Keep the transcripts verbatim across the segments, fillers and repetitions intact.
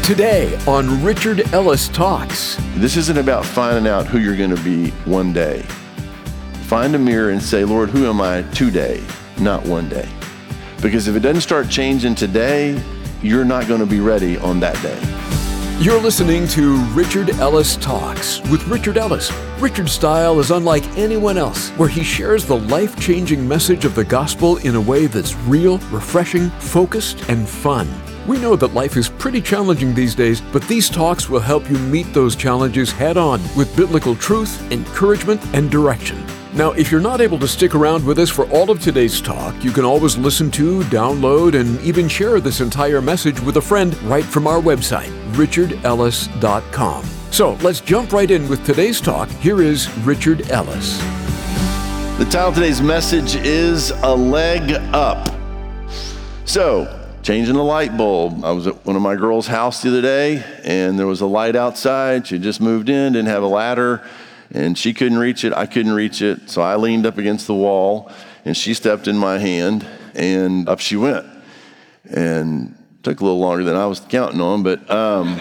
Today on Richard Ellis Talks. This isn't about finding out who you're going to be one day. Find a mirror and say, Lord, who am I today, not one day? Because if it doesn't start changing today, you're not going to be ready on that day. You're listening to Richard Ellis Talks with Richard Ellis. Richard's style is unlike anyone else, where he shares the life-changing message of the gospel in a way that's real, refreshing, focused, and fun. We know that life is pretty challenging these days, but these talks will help you meet those challenges head-on with biblical truth, encouragement, and direction. Now, if you're not able to stick around with us for all of today's talk, you can always listen to, download, and even share this entire message with a friend right from our website, richard ellis dot com. So let's jump right in with today's talk. Here is Richard Ellis. The title of today's message is A Leg Up. So, changing the light bulb. I was at one of my girls' house the other day, and there was a light outside. She just moved in, didn't have a ladder. And she couldn't reach it, I couldn't reach it. So I leaned up against the wall and she stepped in my hand and up she went. And it took a little longer than I was counting on, but um,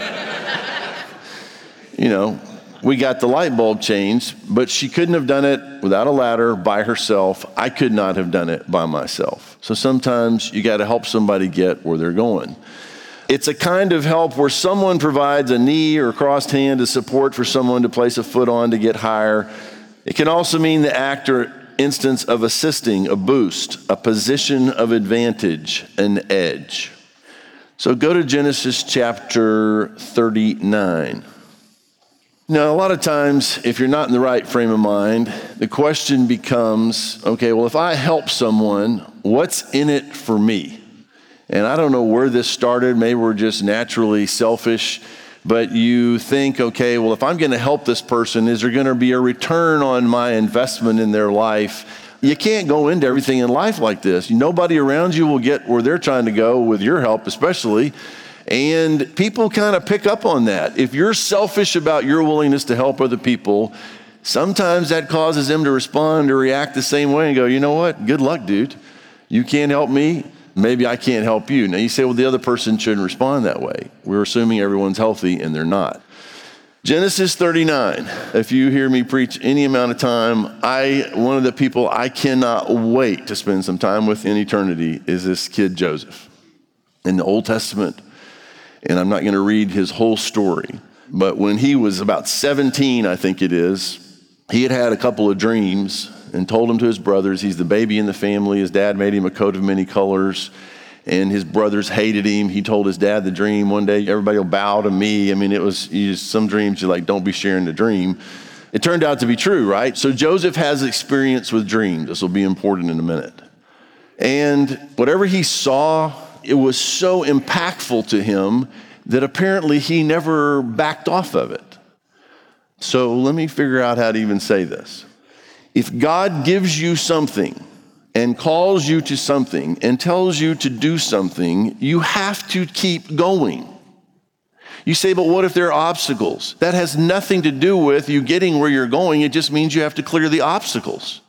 you know, we got the light bulb changed, but she couldn't have done it without a ladder by herself. I could not have done it by myself. So sometimes you got to help somebody get where they're going. It's a kind of help where someone provides a knee or crossed hand as support for someone to place a foot on to get higher. It can also mean the act or instance of assisting, a boost, a position of advantage, an edge. So go to Genesis chapter thirty-nine. Now, a lot of times, if you're not in the right frame of mind, the question becomes, okay, well, if I help someone, what's in it for me? And I don't know where this started. Maybe we're just naturally selfish, but you think, okay, well, if I'm going to help this person, is there going to be a return on my investment in their life? You can't go into everything in life like this. Nobody around you will get where they're trying to go with your help, especially. And people kind of pick up on that. If you're selfish about your willingness to help other people, sometimes that causes them to respond or react the same way and go, you know what? Good luck, dude. You can't help me. Maybe I can't help you. Now you say, well, the other person shouldn't respond that way. We're assuming everyone's healthy and they're not. Genesis thirty-nine. If you hear me preach any amount of time, I one of the people I cannot wait to spend some time with in eternity is this kid Joseph in the Old Testament. And I'm not going to read his whole story. But when he was about seventeen, I think it is, he had had a couple of dreams and told him to his brothers. He's the baby in the family. His dad made him a coat of many colors, and his brothers hated him. He told his dad the dream. One day, everybody will bow to me. I mean, it was you just, some dreams you're like, don't be sharing the dream. It turned out to be true, right? So Joseph has experience with dreams. This will be important in a minute. And whatever he saw, it was so impactful to him that apparently he never backed off of it. So let me figure out how to even say this. If God gives you something and calls you to something and tells you to do something, you have to keep going. You say, but what if there are obstacles? That has nothing to do with you getting where you're going. It just means you have to clear the obstacles.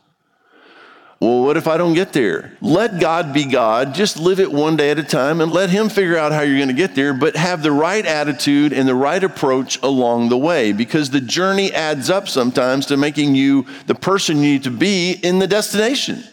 Well, what if I don't get there? Let God be God. Just live it one day at a time and let him figure out how you're going to get there, but have the right attitude and the right approach along the way, because the journey adds up sometimes to making you the person you need to be in the destination.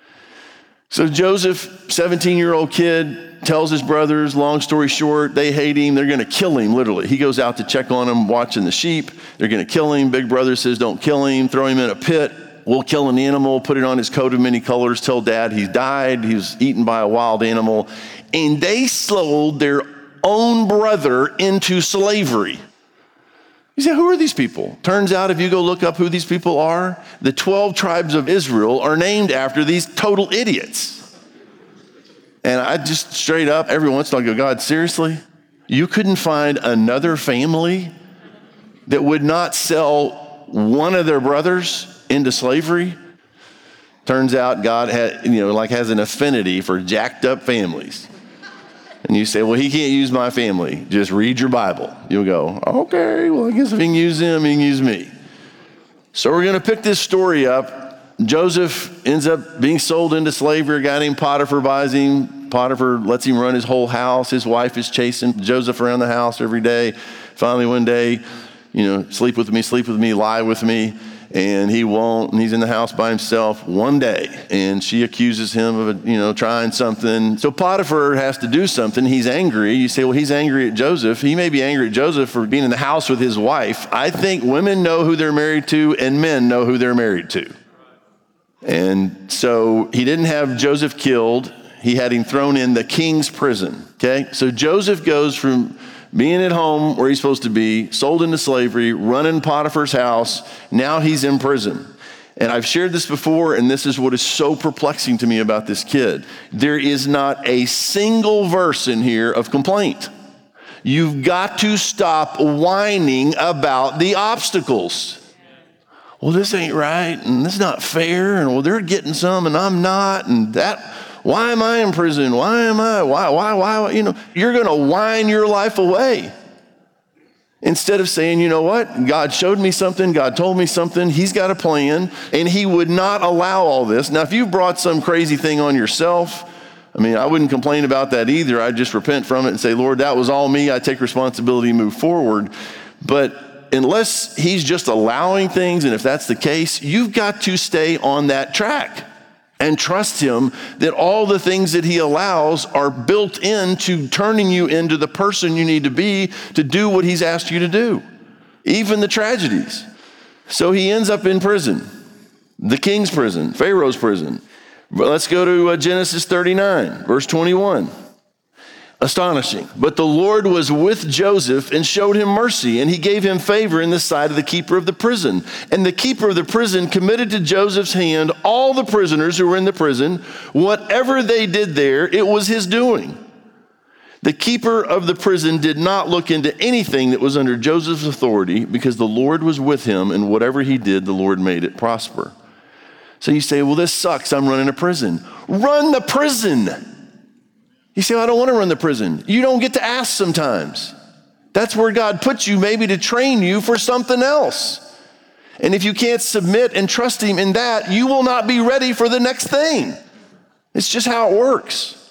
So Joseph, seventeen-year-old kid, tells his brothers, long story short, they hate him. They're going to kill him, literally. He goes out to check on them, watching the sheep. They're going to kill him. Big brother says, don't kill him. Throw him in a pit. We'll kill an animal, put it on his coat of many colors, tell dad he's died, he was eaten by a wild animal. And they sold their own brother into slavery. You say, who are these people? Turns out if you go look up who these people are, the twelve tribes of Israel are named after these total idiots. And I just straight up, every once in a while go, God, seriously? You couldn't find another family that would not sell one of their brothers into slavery? Turns out God had, you know, like has an affinity for jacked up families. And you say, well, he can't use my family. Just read your Bible. You'll go, okay, well, I guess if he can use him, he can use me. So we're going to pick this story up. Joseph ends up being sold into slavery. A guy named Potiphar buys him, Potiphar lets him run his whole house. His wife is chasing Joseph around the house every day. Finally, one day, you know, sleep with me, sleep with me, lie with me. And he won't, and he's in the house by himself one day. And she accuses him of, you know, trying something. So Potiphar has to do something. He's angry. You say, well, he's angry at Joseph. He may be angry at Joseph for being in the house with his wife. I think women know who they're married to and men know who they're married to. And so he didn't have Joseph killed. He had him thrown in the king's prison, okay? So Joseph goes from being at home where he's supposed to be, sold into slavery, running Potiphar's house. Now he's in prison. And I've shared this before, and this is what is so perplexing to me about this kid. There is not a single verse in here of complaint. You've got to stop whining about the obstacles. Well, this ain't right, and this is not fair, and well, they're getting some, and I'm not, and that... Why am I in prison? Why am I? Why, why, why? You know, you're going to whine your life away. Instead of saying, you know what? God showed me something. God told me something. He's got a plan, and he would not allow all this. Now, if you brought some crazy thing on yourself, I mean, I wouldn't complain about that either. I'd just repent from it and say, Lord, that was all me. I take responsibility and move forward. But unless he's just allowing things, and if that's the case, you've got to stay on that track. And trust him that all the things that he allows are built into turning you into the person you need to be to do what he's asked you to do, even the tragedies. So he ends up in prison, the king's prison, Pharaoh's prison. But let's go to uh, Genesis thirty-nine, verse twenty-one. Astonishing. But the Lord was with Joseph and showed him mercy, and he gave him favor in the sight of the keeper of the prison. And the keeper of the prison committed to Joseph's hand all the prisoners who were in the prison. Whatever they did there, it was his doing. The keeper of the prison did not look into anything that was under Joseph's authority, because the Lord was with him, and whatever he did, the Lord made it prosper. So you say, well, this sucks. I'm running a prison. Run the prison. You say, well, I don't want to run the prison. You don't get to ask sometimes. That's where God puts you, maybe to train you for something else. And if you can't submit and trust him in that, you will not be ready for the next thing. It's just how it works.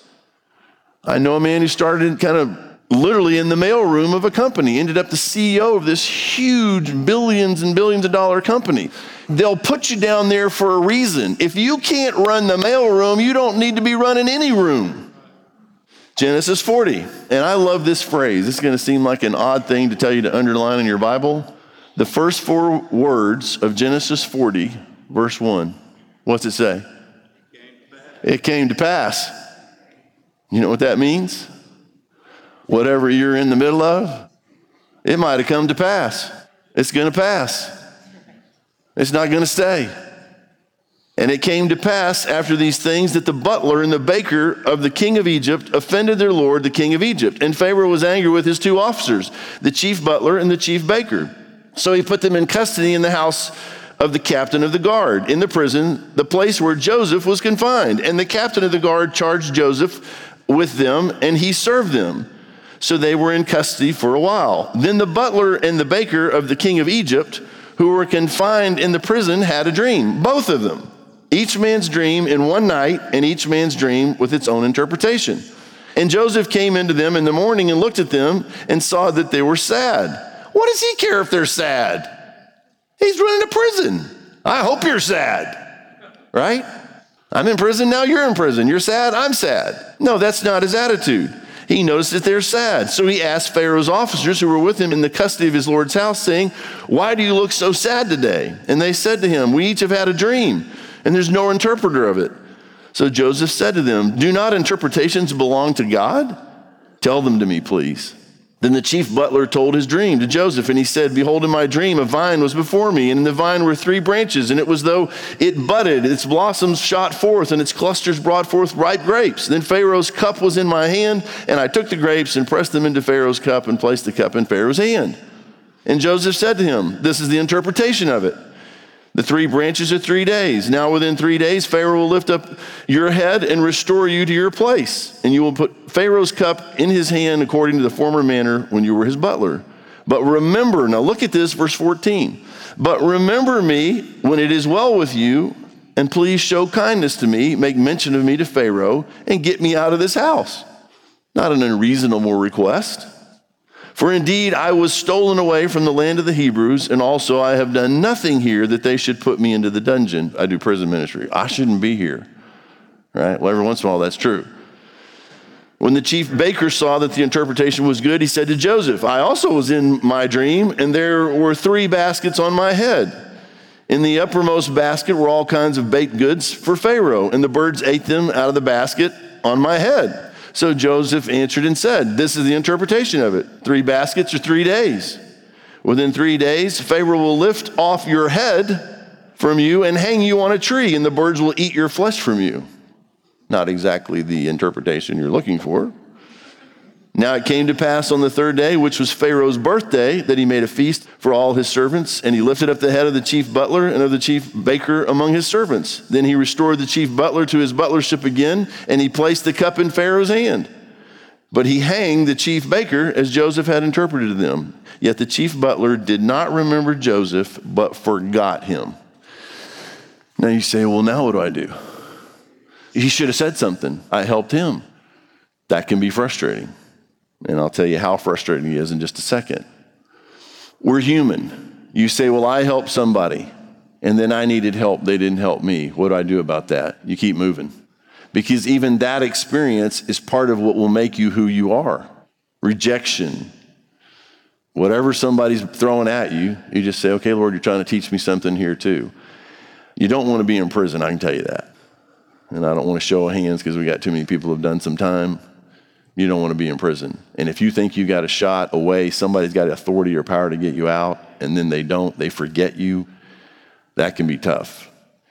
I know a man who started kind of literally in the mailroom of a company, ended up the C E O of this huge billions and billions of dollar company. They'll put you down there for a reason. If you can't run the mailroom, you don't need to be running any room. Genesis forty, and I love this phrase. This is going to seem like an odd thing to tell you to underline in your Bible. The first four words of Genesis forty, verse one, what's it say? It came to pass. You know what that means? Whatever you're in the middle of, it might have come to pass. It's going to pass. It's not going to stay. And it came to pass after these things that the butler and the baker of the king of Egypt offended their lord, the king of Egypt. And Pharaoh was angry with his two officers, the chief butler and the chief baker. So he put them in custody in the house of the captain of the guard, in the prison, the place where Joseph was confined. And the captain of the guard charged Joseph with them, and he served them. So they were in custody for a while. Then the butler and the baker of the king of Egypt, who were confined in the prison, had a dream, both of them. Each man's dream in one night, and each man's dream with its own interpretation. And Joseph came into them in the morning and looked at them and saw that they were sad. What does he care if they're sad? He's running a prison. I hope you're sad, right? I'm in prison, now you're in prison. You're sad, I'm sad. No, that's not his attitude. He noticed that they're sad. So he asked Pharaoh's officers who were with him in the custody of his lord's house, saying, why do you look so sad today? And they said to him, we each have had a dream, and there's no interpreter of it. So Joseph said to them, do not interpretations belong to God? Tell them to me, please. Then the chief butler told his dream to Joseph, and he said, behold, in my dream a vine was before me, and in the vine were three branches, and it was though it budded, its blossoms shot forth, and its clusters brought forth ripe grapes. Then Pharaoh's cup was in my hand, and I took the grapes and pressed them into Pharaoh's cup and placed the cup in Pharaoh's hand. And Joseph said to him, this is the interpretation of it. The three branches are three days. Now within three days, Pharaoh will lift up your head and restore you to your place. And you will put Pharaoh's cup in his hand according to the former manner when you were his butler. But remember, now look at this, verse fourteen. But remember me when it is well with you and please show kindness to me, make mention of me to Pharaoh, and get me out of this house. Not an unreasonable request. For indeed, I was stolen away from the land of the Hebrews, and also I have done nothing here that they should put me into the dungeon. I do prison ministry. I shouldn't be here, right? Well, every once in a while, that's true. When the chief baker saw that the interpretation was good, he said to Joseph, I also was in my dream, and there were three baskets on my head. In the uppermost basket were all kinds of baked goods for Pharaoh, and the birds ate them out of the basket on my head. So Joseph answered and said, this is the interpretation of it. Three baskets are three days. Within three days, Pharaoh will lift off your head from you and hang you on a tree, and the birds will eat your flesh from you. Not exactly the interpretation you're looking for. Now it came to pass on the third day, which was Pharaoh's birthday, that he made a feast for all his servants, and he lifted up the head of the chief butler and of the chief baker among his servants. Then he restored the chief butler to his butlership again, and he placed the cup in Pharaoh's hand. But he hanged the chief baker as Joseph had interpreted to them. Yet the chief butler did not remember Joseph, but forgot him. Now you say, well, now what do I do? He should have said something. I helped him. That can be frustrating. And I'll tell you how frustrating it is in just a second. We're human. You say, well, I helped somebody, and then I needed help. They didn't help me. What do I do about that? You keep moving. Because even that experience is part of what will make you who you are. Rejection. Whatever somebody's throwing at you, you just say, okay, Lord, you're trying to teach me something here too. You don't want to be in prison, I can tell you that. And I don't want to show hands because we got too many people who have done some time. You don't want to be in prison. And if you think you got a shot away, somebody's got authority or power to get you out, and then they don't, they forget you, that can be tough.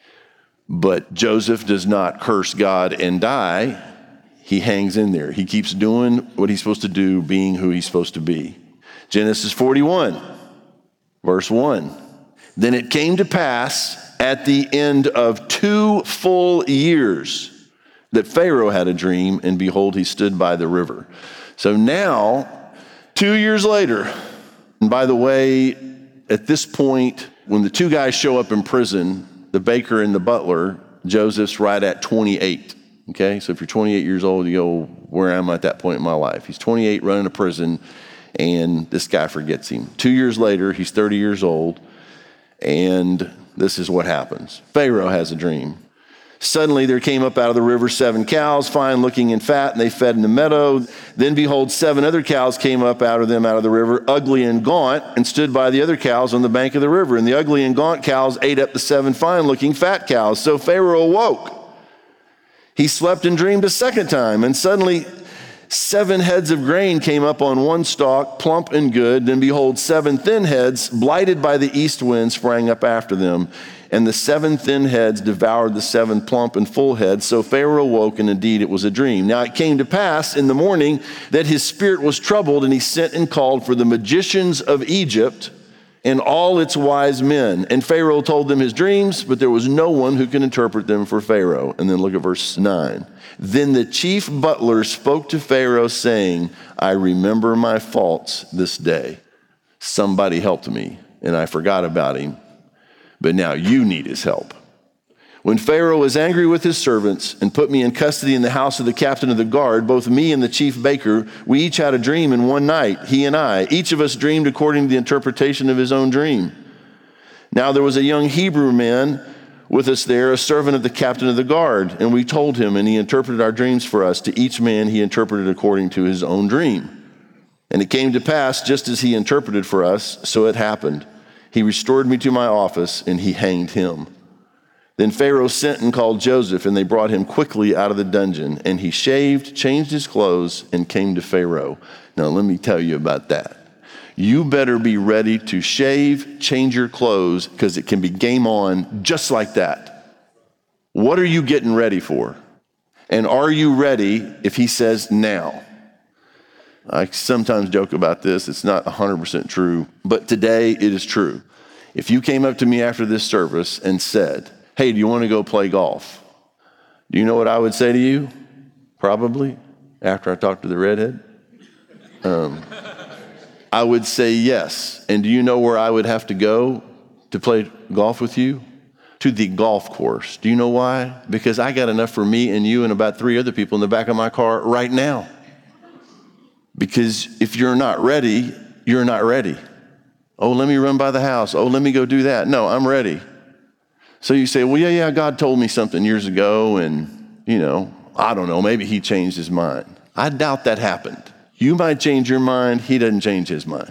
But Joseph does not curse God and die. He hangs in there. He keeps doing what he's supposed to do, being who he's supposed to be. Genesis forty-one, verse one. Then it came to pass at the end of two full years that Pharaoh had a dream, and behold, he stood by the river. So now, two years later, and by the way, at this point, when the two guys show up in prison, the baker and the butler, Joseph's right at twenty-eight. Okay, so if you're twenty-eight years old, you go, where am I at that point in my life? He's twenty-eight, running a prison, and this guy forgets him. Two years later, he's thirty years old, and this is what happens. Pharaoh has a dream. Suddenly there came up out of the river seven cows, fine looking and fat, and they fed in the meadow. Then behold, seven other cows came up out of them out of the river, ugly and gaunt, and stood by the other cows on the bank of the river. And the ugly and gaunt cows ate up the seven fine looking fat cows. So Pharaoh awoke. He slept and dreamed a second time, and suddenly seven heads of grain came up on one stalk, plump and good. Then behold, seven thin heads, blighted by the east wind, sprang up after them. And the seven thin heads devoured the seven plump and full heads. So Pharaoh awoke, and indeed it was a dream. Now it came to pass in the morning that his spirit was troubled, and he sent and called for the magicians of Egypt and all its wise men. And Pharaoh told them his dreams, but there was no one who could interpret them for Pharaoh. And then look at verse nine. Then the chief butler spoke to Pharaoh, saying, I remember my faults this day. Somebody helped me, and I forgot about him. But now you need his help. When Pharaoh was angry with his servants and put me in custody in the house of the captain of the guard, both me and the chief baker, we each had a dream in one night, he and I. Each of us dreamed according to the interpretation of his own dream. Now there was a young Hebrew man with us there, a servant of the captain of the guard, and we told him, and he interpreted our dreams for us. To each man he interpreted according to his own dream. And it came to pass, just as he interpreted for us, so it happened. He restored me to my office, and he hanged him. Then Pharaoh sent and called Joseph, and they brought him quickly out of the dungeon. And he shaved, changed his clothes, and came to Pharaoh. Now let me tell you about that. You better be ready to shave, change your clothes, because it can be game on just like that. What are you getting ready for? And are you ready if he says now? I sometimes joke about this. It's not one hundred percent true, but today it is true. If you came up to me after this service and said, hey, do you want to go play golf? Do you know what I would say to you? Probably, after I talked to the redhead. Um, I would say yes. And do you know where I would have to go to play golf with you? to the golf course. Do you know why? Because I got enough for me and you and about three other people in the back of my car right now. Because if you're not ready, you're not ready. Oh, let me run by the house. Oh, let me go do that. No, I'm ready. So you say, well, yeah, yeah, God told me something years ago, and, you know, I don't know, maybe he changed his mind. I doubt that happened. You might change your mind. He doesn't change his mind.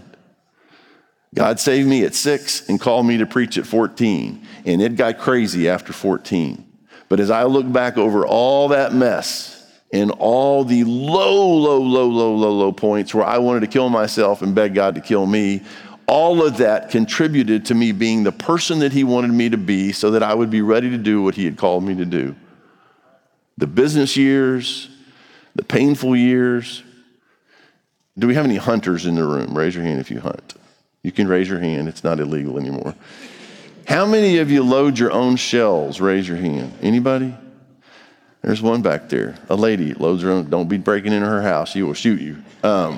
God saved me at six and called me to preach at fourteen, and it got crazy after fourteen. But as I look back over all that mess and all the low, low, low, low, low, low points where I wanted to kill myself and beg God to kill me, all of that contributed to me being the person that he wanted me to be so that I would be ready to do what he had called me to do. The business years, the painful years. Do we have any hunters in the room? Raise your hand if you hunt. You can raise your hand. It's not illegal anymore. How many of you load your own shells? Raise your hand. Anybody? There's one back there. A lady loads her own. Don't be breaking into her house. She will shoot you. Um,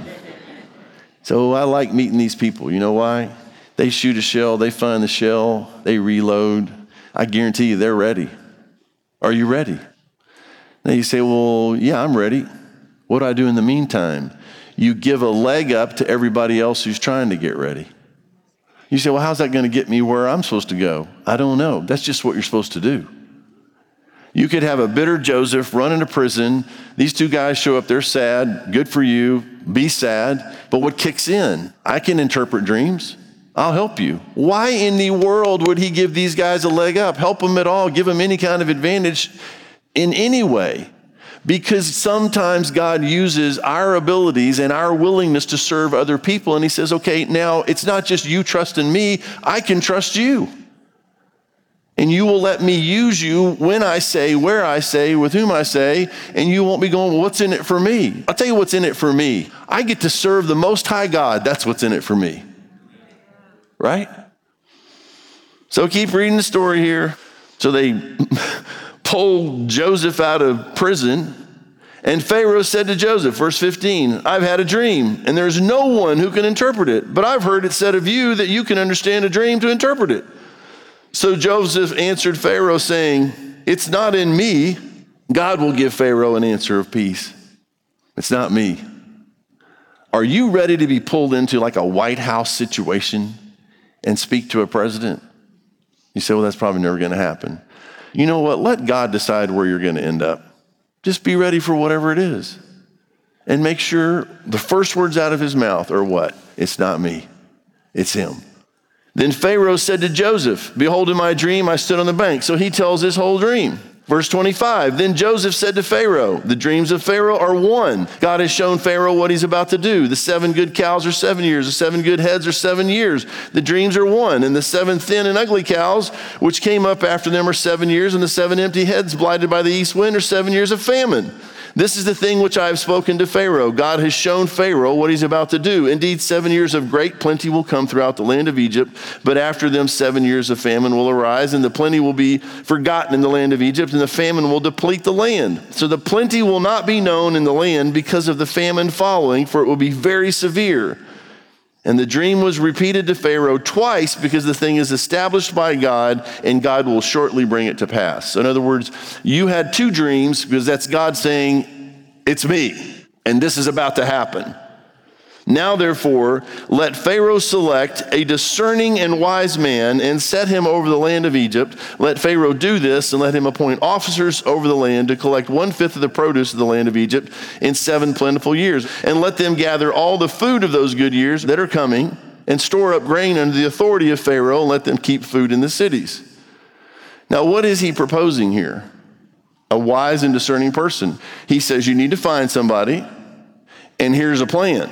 So I like meeting these people. You know why? They shoot a shell, they find the shell, they reload. I guarantee you they're ready. Are you ready? Now you say, well, yeah, I'm ready. What do I do in the meantime? You give a leg up to everybody else who's trying to get ready. You say, well, how's that going to get me where I'm supposed to go? I don't know. That's just what you're supposed to do. You could have a bitter Joseph run into prison. These two guys show up, they're sad. Good for you. Be sad. But what kicks in? I can interpret dreams. I'll help you. Why in the world would he give these guys a leg up? Help them at all. Give them any kind of advantage in any way. Because sometimes God uses our abilities and our willingness to serve other people. And he says, okay, now it's not just you trusting me. I can trust you. And you will let me use you when I say, where I say, with whom I say, and you won't be going, well, what's in it for me? I'll tell you what's in it for me. I get to serve the Most High God. That's what's in it for me. Right? So keep reading the story here. So they pulled Joseph out of prison, and Pharaoh said to Joseph, verse fifteen, I've had a dream, and there's no one who can interpret it, but I've heard it said of you that you can understand a dream to interpret it. So Joseph answered Pharaoh, saying, it's not in me. God will give Pharaoh an answer of peace. It's not me. Are you ready to be pulled into like a White House situation and speak to a president? You say, well, that's probably never going to happen. You know what? Let God decide where you're going to end up. Just be ready for whatever it is. And make sure the first words out of his mouth are what? It's not me. It's him. Then Pharaoh said to Joseph, behold, in my dream I stood on the bank. So he tells his whole dream. Verse twenty-five, then Joseph said to Pharaoh, the dreams of Pharaoh are one. God has shown Pharaoh what he's about to do. The seven good cows are seven years. The seven good heads are seven years. The dreams are one. And the seven thin and ugly cows, which came up after them, are seven years. And the seven empty heads blighted by the east wind are seven years of famine. This is the thing which I have spoken to Pharaoh. God has shown Pharaoh what he's about to do. Indeed, seven years of great plenty will come throughout the land of Egypt, but after them seven years of famine will arise, and the plenty will be forgotten in the land of Egypt, and the famine will deplete the land. So the plenty will not be known in the land because of the famine following, for it will be very severe. And the dream was repeated to Pharaoh twice because the thing is established by God, and God will shortly bring it to pass. So in other words, you had two dreams because that's God saying, it's me, and this is about to happen. Now, therefore, let Pharaoh select a discerning and wise man and set him over the land of Egypt. Let Pharaoh do this and let him appoint officers over the land to collect one-fifth of the produce of the land of Egypt in seven plentiful years. And let them gather all the food of those good years that are coming and store up grain under the authority of Pharaoh and let them keep food in the cities. Now, what is he proposing here? A wise and discerning person. He says you need to find somebody, and here's a plan.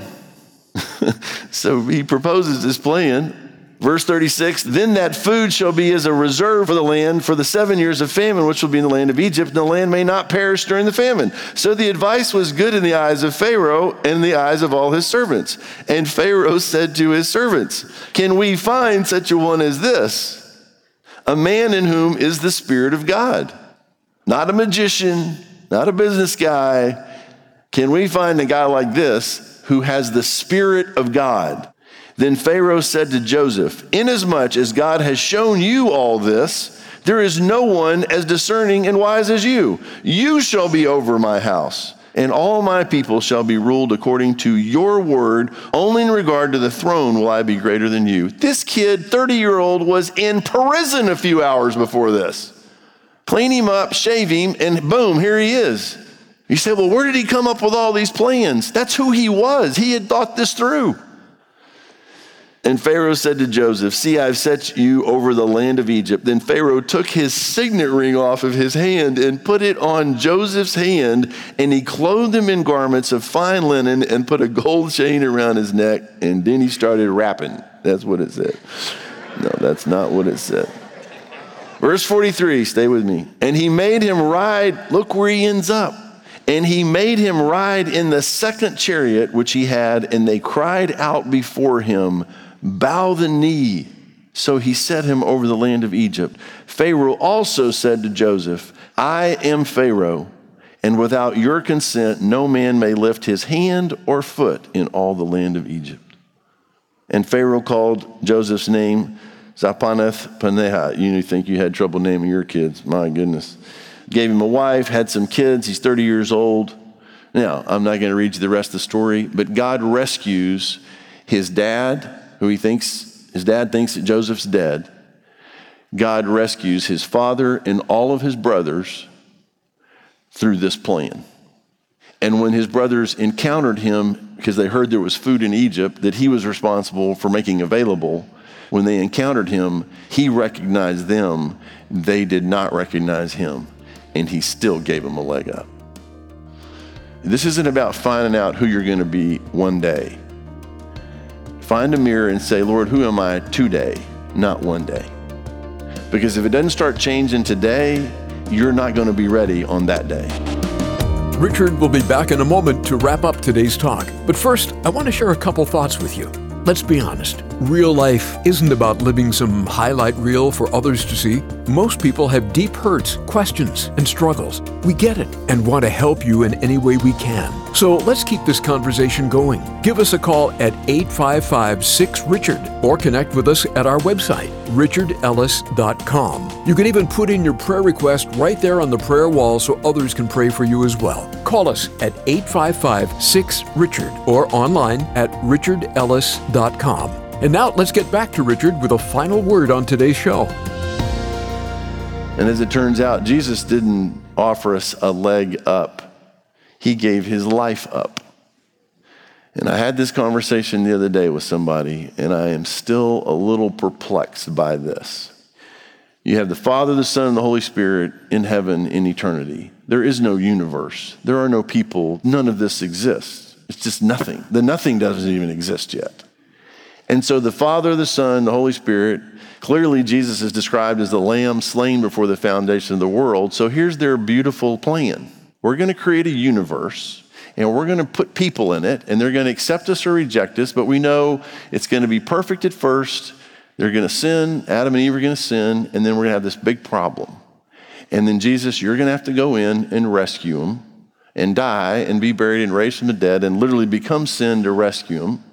So he proposes this plan. Verse thirty-six, then that food shall be as a reserve for the land for the seven years of famine, which will be in the land of Egypt, and the land may not perish during the famine. So the advice was good in the eyes of Pharaoh and in the eyes of all his servants. And Pharaoh said to his servants, can we find such a one as this, a man in whom is the Spirit of God? Not a magician, not a business guy. Can we find a guy like this who has the Spirit of God? Then Pharaoh said to Joseph, inasmuch as God has shown you all this, There is no one as discerning and wise as you. You shall be over my house, and all my people shall be ruled according to your word. Only in regard to the throne will I be greater than you. This kid, thirty-year-old, was in prison a few hours before this. Clean him up, shave him, and boom, here he is. You say, well, where did he come up with all these plans? That's who he was. He had thought this through. And Pharaoh said to Joseph, see, I've set you over the land of Egypt. Then Pharaoh took his signet ring off of his hand and put it on Joseph's hand, and he clothed him in garments of fine linen and put a gold chain around his neck, and then he started rapping. That's what it said. No, that's not what it said. Verse forty-three, stay with me. And he made him ride, look where he ends up. And he made him ride in the second chariot which he had, and they cried out before him, bow the knee. So he set him over the land of Egypt. Pharaoh also said to Joseph, I am Pharaoh, and without your consent, no man may lift his hand or foot in all the land of Egypt. And Pharaoh called Joseph's name Zapanath-paneah. You think you had trouble naming your kids. My goodness. Gave him a wife, had some kids. He's thirty years old. Now, I'm not going to read you the rest of the story, but God rescues his dad, who he thinks, his dad thinks that Joseph's dead. God rescues his father and all of his brothers through this plan. And when his brothers encountered him, because they heard there was food in Egypt that he was responsible for making available, when they encountered him, he recognized them. They did not recognize him, and he still gave them a leg up. This isn't about finding out who you're going to be one day. Find a mirror and say, Lord, who am I today, not one day? Because if it doesn't start changing today, you're not going to be ready on that day. Richard will be back in a moment to wrap up today's talk. But first, I want to share a couple thoughts with you. Let's be honest. Real life isn't about living some highlight reel for others to see. Most people have deep hurts, questions, and struggles. We get it and want to help you in any way we can. So let's keep this conversation going. Give us a call at eight five five, six, Richard or connect with us at our website, richard ellis dot com. You can even put in your prayer request right there on the prayer wall so others can pray for you as well. Call us at eight five five, six, Richard or online at richard ellis dot com. And now let's get back to Richard with a final word on today's show. And as it turns out, Jesus didn't offer us a leg up. He gave his life up. And I had this conversation the other day with somebody, and I am still a little perplexed by this. You have the Father, the Son, and the Holy Spirit in heaven in eternity. There is no universe. There are no people. None of this exists. It's just nothing. The nothing doesn't even exist yet. And so the Father, the Son, the Holy Spirit, clearly Jesus is described as the lamb slain before the foundation of the world. So here's their beautiful plan. We're going to create a universe, and we're going to put people in it, and they're going to accept us or reject us, but we know it's going to be perfect at first. They're going to sin. Adam and Eve are going to sin, and then we're going to have this big problem. And then Jesus, you're going to have to go in and rescue them and die and be buried and raised from the dead and literally become sin to rescue them.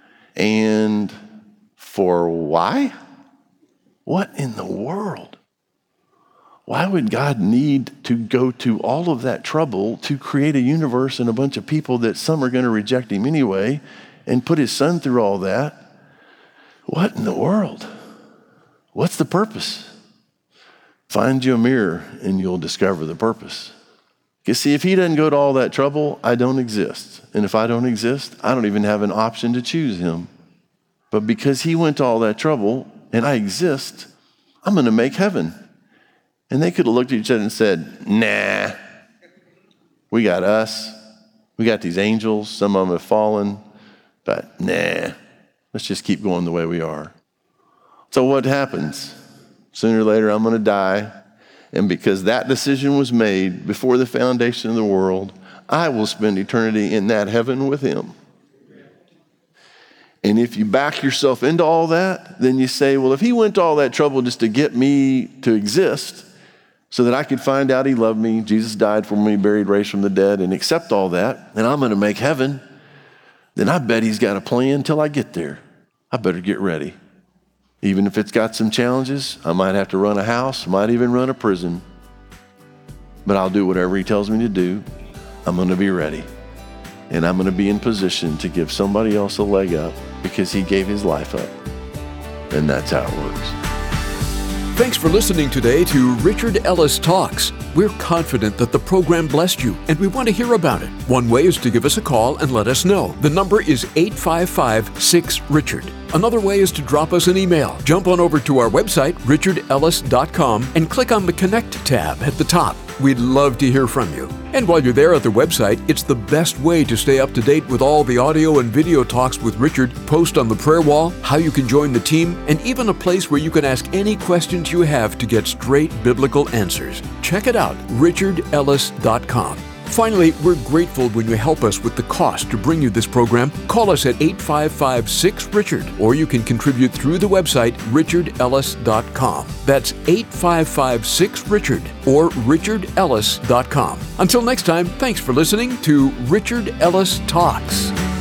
And for why? What in the world? Why would God need to go to all of that trouble to create a universe and a bunch of people that some are going to reject him anyway and put his son through all that? What in the world? What's the purpose? Find you a mirror and you'll discover the purpose. You see, if he doesn't go to all that trouble, I don't exist. And if I don't exist, I don't even have an option to choose him. But because he went to all that trouble and I exist, I'm going to make heaven. And they could have looked at each other and said, nah, we got us. We got these angels. Some of them have fallen. But nah, let's just keep going the way we are. So what happens? Sooner or later, I'm going to die. And because that decision was made before the foundation of the world, I will spend eternity in that heaven with him. And if you back yourself into all that, then you say, well, if he went to all that trouble just to get me to exist so that I could find out he loved me, Jesus died for me, buried, raised from the dead, and accept all that, and I'm going to make heaven, then I bet he's got a plan till I get there. I better get ready. Even if it's got some challenges, I might have to run a house, might even run a prison, but I'll do whatever he tells me to do. I'm going to be ready, and I'm going to be in position to give somebody else a leg up because he gave his life up, and that's how it works. Thanks for listening today to Richard Ellis Talks. We're confident that the program blessed you, and we want to hear about it. One way is to give us a call and let us know. The number is eight five five, six, Richard. Another way is to drop us an email. Jump on over to our website, richard ellis dot com, and click on the Connect tab at the top. We'd love to hear from you. And while you're there at the website, it's the best way to stay up to date with all the audio and video talks with Richard, post on the prayer wall, how you can join the team, and even a place where you can ask any questions you have to get straight biblical answers. Check it out, richard ellis dot com. Finally, we're grateful when you help us with the cost to bring you this program. Call us at eight five five, six, Richard, or you can contribute through the website, richard ellis dot com. That's eight five five, six, Richard, or richard ellis dot com. Until next time, thanks for listening to Richard Ellis Talks.